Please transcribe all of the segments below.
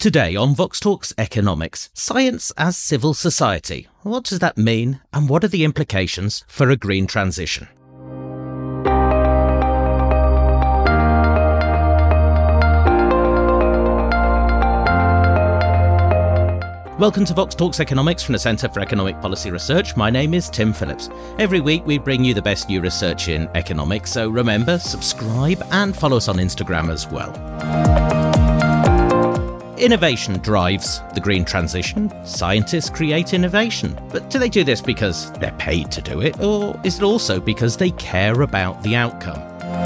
Today on Vox Talks Economics, science as civil society. What does that mean, and what are the implications for a green transition? Welcome to Vox Talks Economics from the Centre for Economic Policy Research. My name is Tim Phillips. Every week we bring you the best new research in economics, so remember, subscribe and follow us on Instagram as well. Innovation drives the green transition. Scientists create innovation. But do they do this because they're paid to do it, or is it also because they care about the outcome?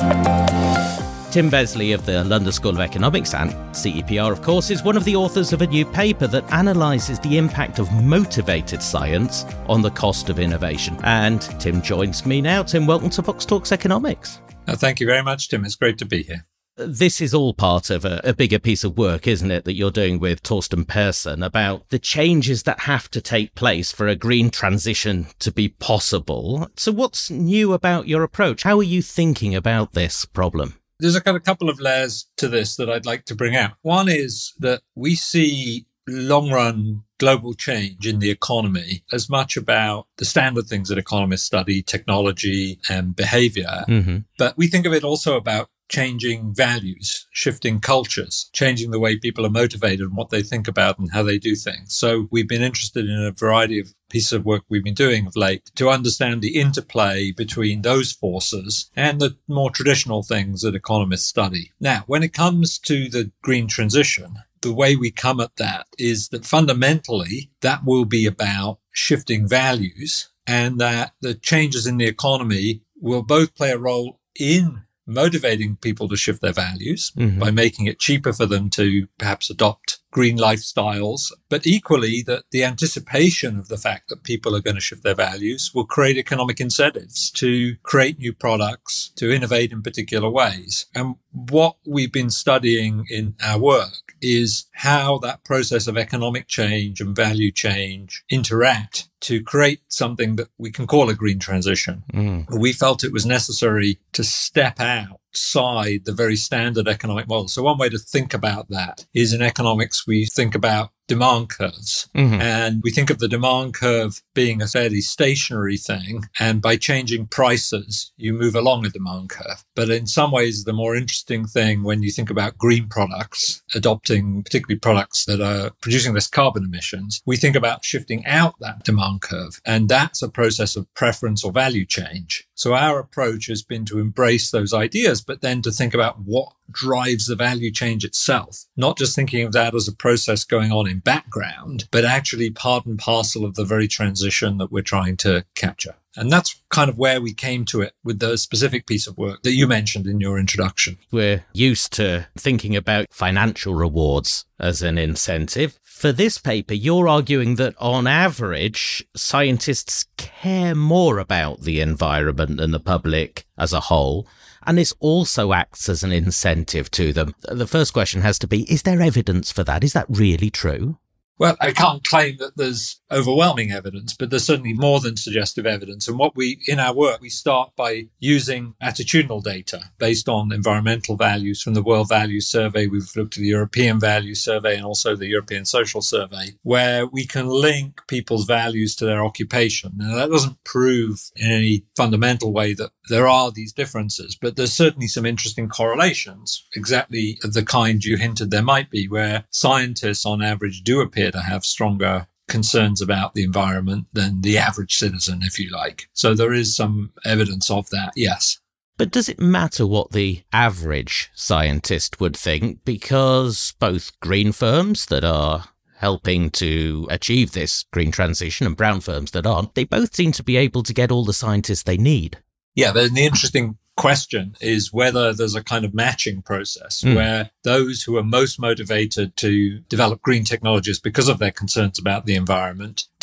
Tim Besley of the London School of Economics and CEPR, of course, is one of the authors of a new paper that analyses the impact of motivated science on the cost of innovation. And Tim joins me now. Tim, welcome to Vox Talks Economics. Thank you very much, Tim. It's great to be here. This is all part of a bigger piece of work, isn't it, that you're doing with Thorsten Persson about the changes that have to take place for a green transition to be possible. So what's new about your approach? How are you thinking about this problem? There's a couple of layers to this that I'd like to bring out. One is that we see long-run global change in the economy as much about the standard things that economists study, technology and behavior. But we think of it also about changing values, shifting cultures, changing the way people are motivated and what they think about and how they do things. So we've been interested in a variety of pieces of work we've been doing of late to understand the interplay between those forces and the more traditional things that economists study. Now, when it comes to the green transition, the way we come at that is that fundamentally that will be about shifting values, and that the changes in the economy will both play a role in motivating people to shift their values by making it cheaper for them to perhaps adopt green lifestyles, but equally that the anticipation of the fact that people are going to shift their values will create economic incentives to create new products, to innovate in particular ways. And what we've been studying in our work is how that process of economic change and value change interact to create something that we can call a green transition. We felt it was necessary to step outside the very standard economic model. So one way to think about that is in economics, we think about demand curves. And we think of the demand curve being a fairly stationary thing. And by changing prices, you move along a demand curve. But in some ways, the more interesting thing when you think about green products, adopting particularly products that are producing less carbon emissions, we think about shifting out that demand curve. And that's a process of preference or value change. So our approach has been to embrace those ideas, but then to think about what drives the value change itself, not just thinking of that as a process going on in background, but actually part and parcel of the very transition that we're trying to capture. And that's kind of where we came to it with the specific piece of work that you mentioned in your introduction. We're used to thinking about financial rewards as an incentive. For this paper, you're arguing that on average, scientists care more about the environment than the public as a whole. And this also acts as an incentive to them. The first question has to be, is there evidence for that? Is that really true? Well, I can't claim that there's overwhelming evidence, but there's certainly more than suggestive evidence. And in our work, we start by using attitudinal data based on environmental values from the World Values Survey. We've looked at the European Values Survey and also the European Social Survey, where we can link people's values to their occupation. Now, that doesn't prove in any fundamental way that there are these differences, but there's certainly some interesting correlations, exactly of the kind you hinted there might be, where scientists on average do appear to have stronger concerns about the environment than the average citizen, if you like. So there is some evidence of that, yes. But does it matter what the average scientist would think? Because both green firms that are helping to achieve this green transition and brown firms that aren't, they both seem to be able to get all the scientists they need. Yeah, but the interesting question is whether there's a kind of matching process where those who are most motivated to develop green technologies because of their concerns about the environment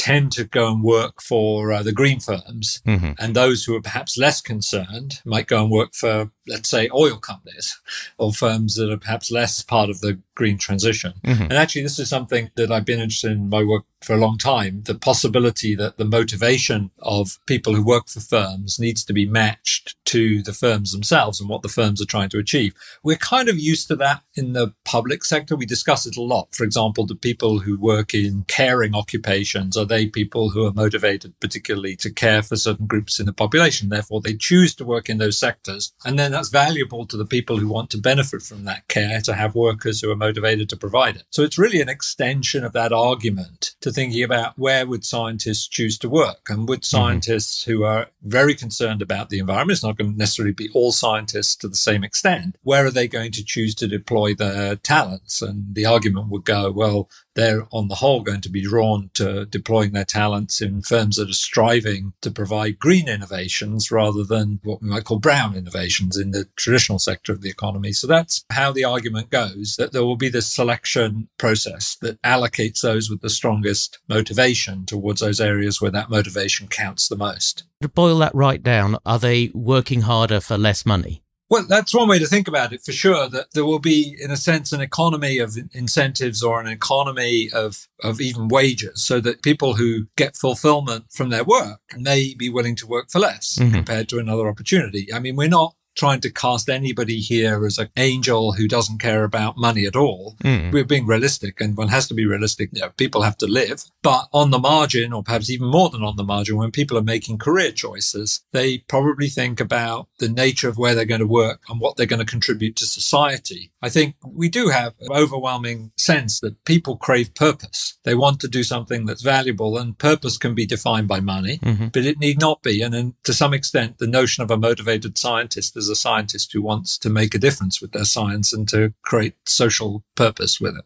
tend to go and work for the green firms. Mm-hmm. And those who are perhaps less concerned might go and work for, let's say, oil companies or firms that are perhaps less part of the green transition. Mm-hmm. And actually, this is something that I've been interested in my work for a long time, the possibility that the motivation of people who work for firms needs to be matched to the firms themselves and what the firms are trying to achieve. We're kind of used to that in the public sector. We discuss it a lot. For example, the people who work in caring occupations, are they people who are motivated particularly to care for certain groups in the population? Therefore, they choose to work in those sectors. And then that's valuable to the people who want to benefit from that care, to have workers who are motivated to provide it. So it's really an extension of that argument to thinking about where would scientists choose to work, and would scientists who are very concerned about the environment, it's not going to necessarily be all scientists to the same extent, where are they going to choose to deploy their talents? And the argument would go, well, they're on the whole going to be drawn to deploying their talents in firms that are striving to provide green innovations rather than what we might call brown innovations in the traditional sector of the economy. So that's how the argument goes, that there will be this selection process that allocates those with the strongest motivation towards those areas where that motivation counts the most. To boil that right down, are they working harder for less money? Well, that's one way to think about it, for sure, that there will be, in a sense, an economy of incentives or an economy of even wages, so that people who get fulfillment from their work may be willing to work for less compared to another opportunity. I mean, we're not trying to cast anybody here as an angel who doesn't care about money at all. We're being realistic, and one has to be realistic. You know, people have to live. But on the margin, or perhaps even more than on the margin, when people are making career choices, they probably think about the nature of where they're going to work and what they're going to contribute to society. I think we do have an overwhelming sense that people crave purpose. They want to do something that's valuable, and purpose can be defined by money, but it need not be. And then, to some extent, the notion of a motivated scientist is a scientist who wants to make a difference with their science and to create social purpose with it.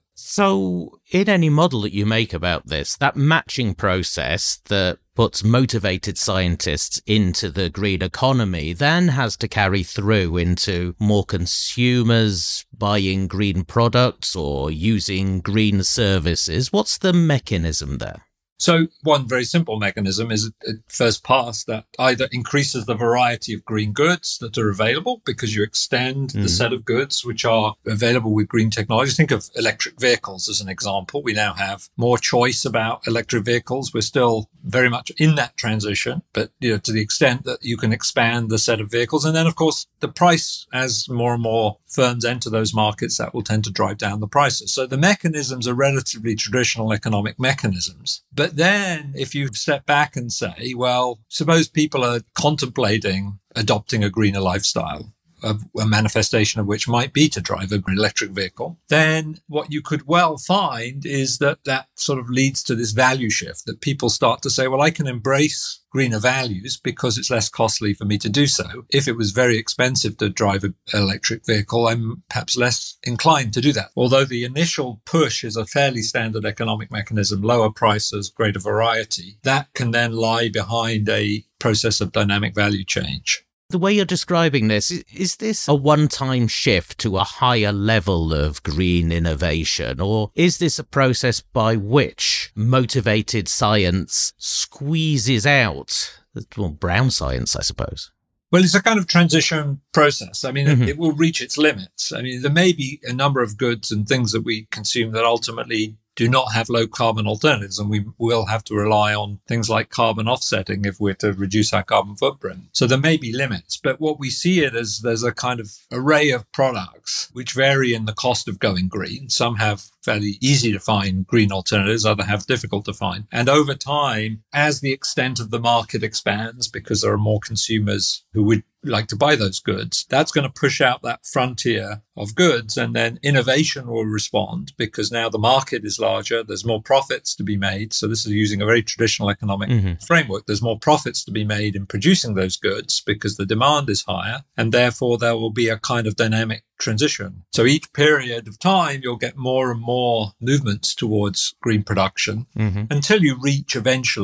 So in any model that you make about this, that matching process that puts motivated scientists into the green economy then has to carry through into more consumers buying green products or using green services. What's the mechanism there? So one very simple mechanism is at first pass that either increases the variety of green goods that are available because you extend the set of goods which are available with green technology. Think of electric vehicles as an example. We now have more choice about electric vehicles. We're still very much in that transition, but to the extent that you can expand the set of vehicles. And then, of course, the price, as more and more firms enter those markets, that will tend to drive down the prices. So the mechanisms are relatively traditional economic mechanisms. But then if you step back and say, well, suppose people are contemplating adopting a greener lifestyle, a manifestation of which might be to drive an electric vehicle, then what you could well find is that sort of leads to this value shift, that people start to say, well, I can embrace greener values because it's less costly for me to do so. If it was very expensive to drive an electric vehicle, I'm perhaps less inclined to do that. Although the initial push is a fairly standard economic mechanism, lower prices, greater variety, that can then lie behind a process of dynamic value change. The way you're describing this, is this a one-time shift to a higher level of green innovation, or is this a process by which motivated science squeezes out, well, brown science, I suppose? Well, it's a kind of transition process. I mean, it will reach its limits. I mean, there may be a number of goods and things that we consume that ultimately do not have low carbon alternatives, and we will have to rely on things like carbon offsetting if we're to reduce our carbon footprint. So there may be limits, but what we see it as, there's a kind of array of products which vary in the cost of going green. Some have fairly easy to find green alternatives, others have difficult to find. And over time, as the extent of the market expands, because there are more consumers who would like to buy those goods, that's going to push out that frontier of goods, and then innovation will respond because now the market is larger, there's more profits to be made. So this is using a very traditional economic framework. There's more profits to be made in producing those goods because the demand is higher, and therefore there will be a kind of dynamic transition. So each period of time, you'll get more and more movements towards green production until you reach eventually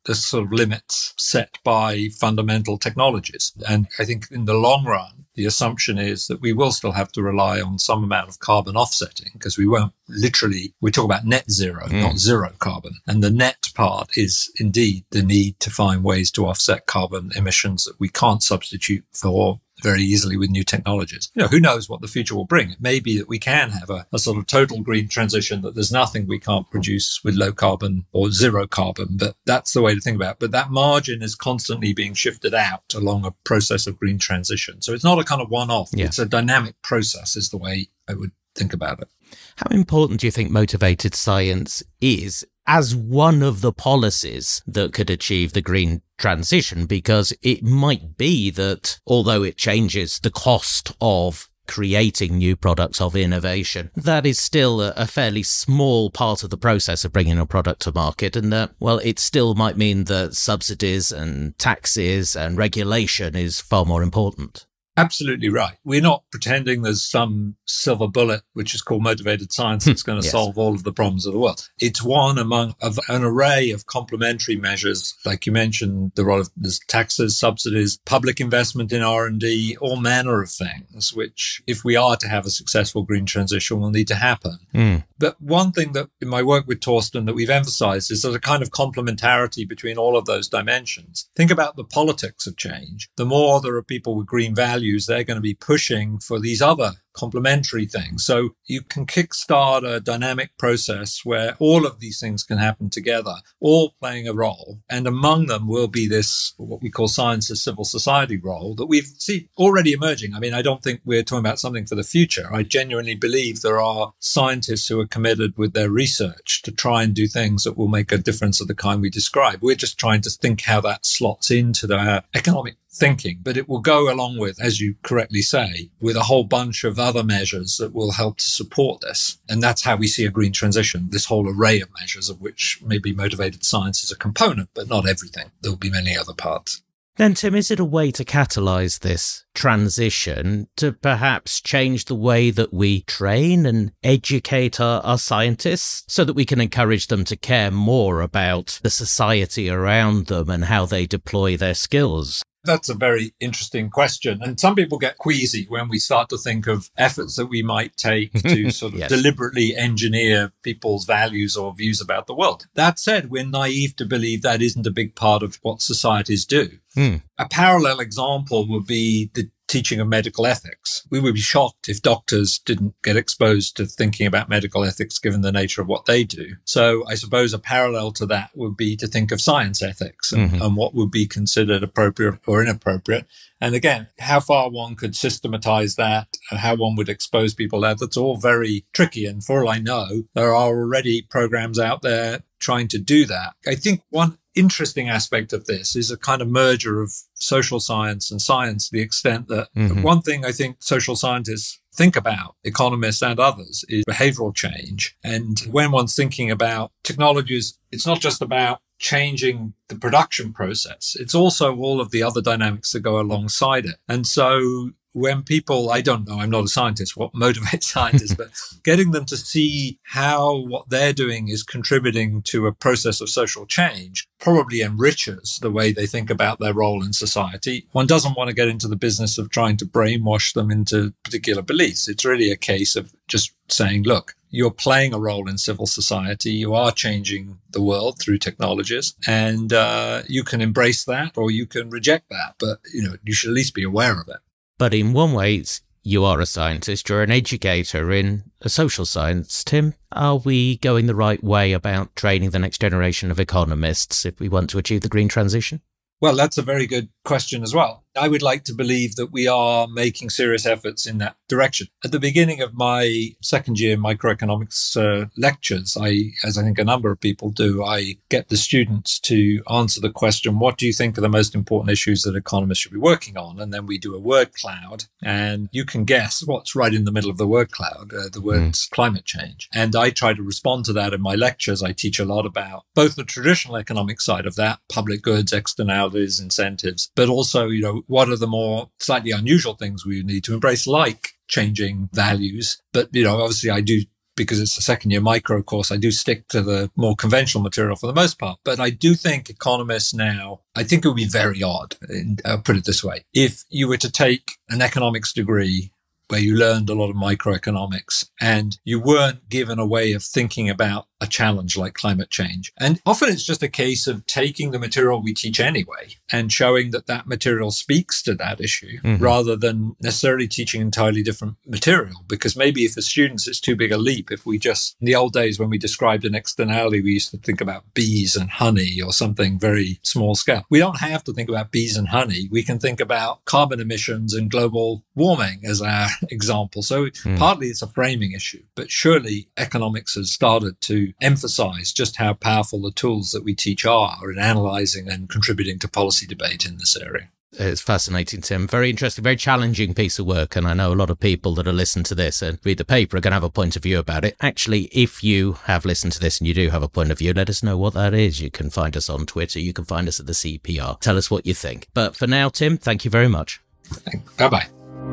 the sort of limits set by fundamental technologies. And I think in the long run, the assumption is that we will still have to rely on some amount of carbon offsetting because we won't we talk about net zero, not zero carbon. And the net part is indeed the need to find ways to offset carbon emissions that we can't substitute for very easily with new technologies. Who knows what the future will bring? It may be that we can have a sort of total green transition, that there's nothing we can't produce with low carbon or zero carbon, but that's the way to think about it. But that margin is constantly being shifted out along a process of green transition. So it's not a kind of one-off. Yeah. It's a dynamic process is the way I would think about it. How important do you think motivated science is as one of the policies that could achieve the green transition? Because it might be that although it changes the cost of creating new products, of innovation, that is still a fairly small part of the process of bringing a product to market. And that, well, it still might mean that subsidies and taxes and regulation is far more important. Absolutely right. We're not pretending there's some silver bullet, which is called motivated science, that's going to solve all of the problems of the world. It's one among an array of complementary measures. Like you mentioned, there's taxes, subsidies, public investment in R&D, all manner of things, which if we are to have a successful green transition will need to happen. But one thing that in my work with Torsten that we've emphasized is there's a kind of complementarity between all of those dimensions. Think about the politics of change. The more there are people with green values, they're going to be pushing for these other complementary things. So you can kickstart a dynamic process where all of these things can happen together, all playing a role. And among them will be this, what we call science as civil society role that we've seen already emerging. I mean, I don't think we're talking about something for the future. I genuinely believe there are scientists who are committed with their research to try and do things that will make a difference of the kind we describe. We're just trying to think how that slots into their economic thinking, but it will go along with, as you correctly say, with a whole bunch of other measures that will help to support this. And that's how we see a green transition, this whole array of measures of which maybe motivated science is a component, but not everything. There will be many other parts. Then, Tim, is it a way to catalyse this transition to perhaps change the way that we train and educate our scientists so that we can encourage them to care more about the society around them and how they deploy their skills? That's a very interesting question. And some people get queasy when we start to think of efforts that we might take to sort of deliberately engineer people's values or views about the world. That said, we're naive to believe that isn't a big part of what societies do. A parallel example would be the teaching of medical ethics. We would be shocked if doctors didn't get exposed to thinking about medical ethics given the nature of what they do. So I suppose a parallel to that would be to think of science ethics and what would be considered appropriate or inappropriate. And again, how far one could systematize that and how one would expose people there, that's all very tricky. And for all I know, there are already programs out there trying to do that. I think one interesting aspect of this is a kind of merger of social science and science, to the extent that one thing I think social scientists think about, economists and others, is behavioral change. And when one's thinking about technologies, it's not just about changing the production process. It's also all of the other dynamics that go alongside it. And so when people, I don't know, I'm not a scientist, what motivates scientists, but getting them to see how what they're doing is contributing to a process of social change probably enriches the way they think about their role in society. One doesn't want to get into the business of trying to brainwash them into particular beliefs. It's really a case of just saying, look, you're playing a role in civil society. You are changing the world through technologies, and you can embrace that or you can reject that. But, you should at least be aware of it. But in one way, you are a scientist, you're an educator in a social science. Tim, are we going the right way about training the next generation of economists if we want to achieve the green transition? Well, that's a very good question as well. I would like to believe that we are making serious efforts in that direction. At the beginning of my second year microeconomics lectures, as I think a number of people do, I get the students to answer the question, what do you think are the most important issues that economists should be working on? And then we do a word cloud, and you can guess what's right in the middle of the word cloud. The word's climate change. And I try to respond to that in my lectures. I teach a lot about both the traditional economic side of that, public goods, externalities, incentives, but also, what are the more slightly unusual things we need to embrace, like changing values. But, obviously I do because it's a second year micro course, I do stick to the more conventional material for the most part. But I do think economists now, I think it would be very odd, I'll put it this way, if you were to take an economics degree where you learned a lot of microeconomics and you weren't given a way of thinking about a challenge like climate change. And often it's just a case of taking the material we teach anyway and showing that that material speaks to that issue rather than necessarily teaching entirely different material. Because maybe for students, it's too big a leap. If we just, in the old days when we described an externality, we used to think about bees and honey or something very small scale. We don't have to think about bees and honey. We can think about carbon emissions and global warming as our example. So partly it's a framing issue, but surely economics has started to emphasize just how powerful the tools that we teach are in analyzing and contributing to policy debate in this area. It's fascinating, Tim. Very interesting, very challenging piece of work. And I know a lot of people that are listening to this and read the paper are going to have a point of view about it. Actually, if you have listened to this and you do have a point of view, let us know what that is. You can find us on Twitter. You can find us at the CPR. Tell us what you think. But for now, Tim, thank you very much. Bye-bye.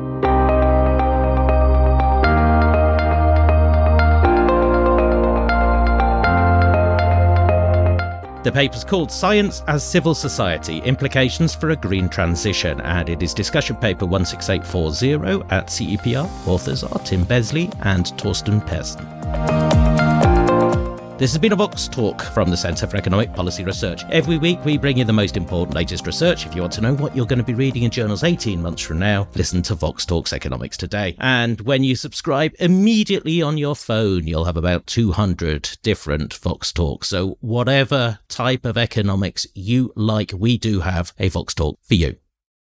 The paper's called Science as Civil Society, Implications for a Green Transition, and it is discussion paper 16840 at CEPR. Authors are Tim Besley and Torsten Persson. This has been a Vox Talk from the Centre for Economic Policy Research. Every week we bring you the most important latest research. If you want to know what you're going to be reading in journals 18 months from now, listen to Vox Talks Economics Today. And when you subscribe immediately on your phone, you'll have about 200 different Vox Talks. So whatever type of economics you like, we do have a Vox Talk for you.